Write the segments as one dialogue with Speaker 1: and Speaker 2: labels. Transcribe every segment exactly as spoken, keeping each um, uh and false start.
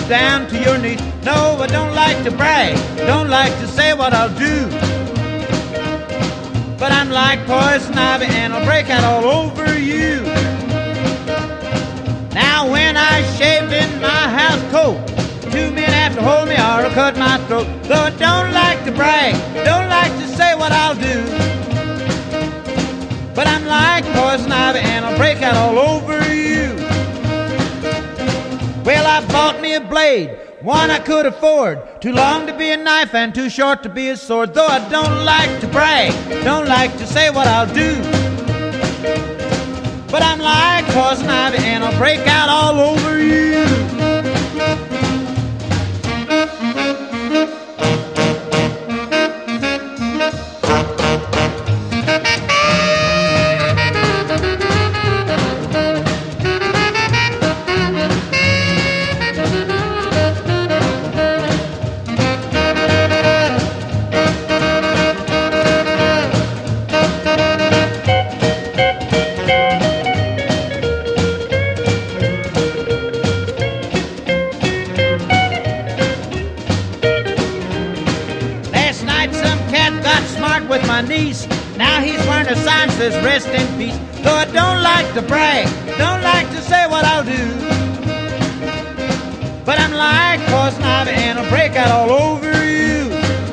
Speaker 1: down to your knees. No, I don't like to brag, don't like to say what I'll do. But I'm like poison ivy and I'll break out all over you. Now when I shaved in my house coat, two men have to hold me or I'll cut my throat. Though I don't like to brag, don't like to say what I'll do. But I'm like poison ivy and I'll break out all over you. Well, I bought me a blade, one I could afford, too long to be a knife and too short to be a sword. Though I don't like to brag, don't like to say what I'll do. But I'm like poison ivy and I'll break out all over you. With my niece, now he's wearing a sign says rest in peace. Though I don't like to brag, don't like to say what I'll do. But I'm like poison ivy and I'll break out all over you.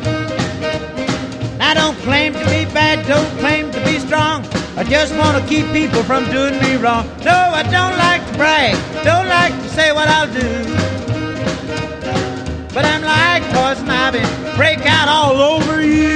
Speaker 1: I don't claim to be bad, don't claim to be strong. I just want to keep people from doing me wrong. No, I don't like to brag, don't like to say what I'll do. But I'm like poison ivy, break out all over you.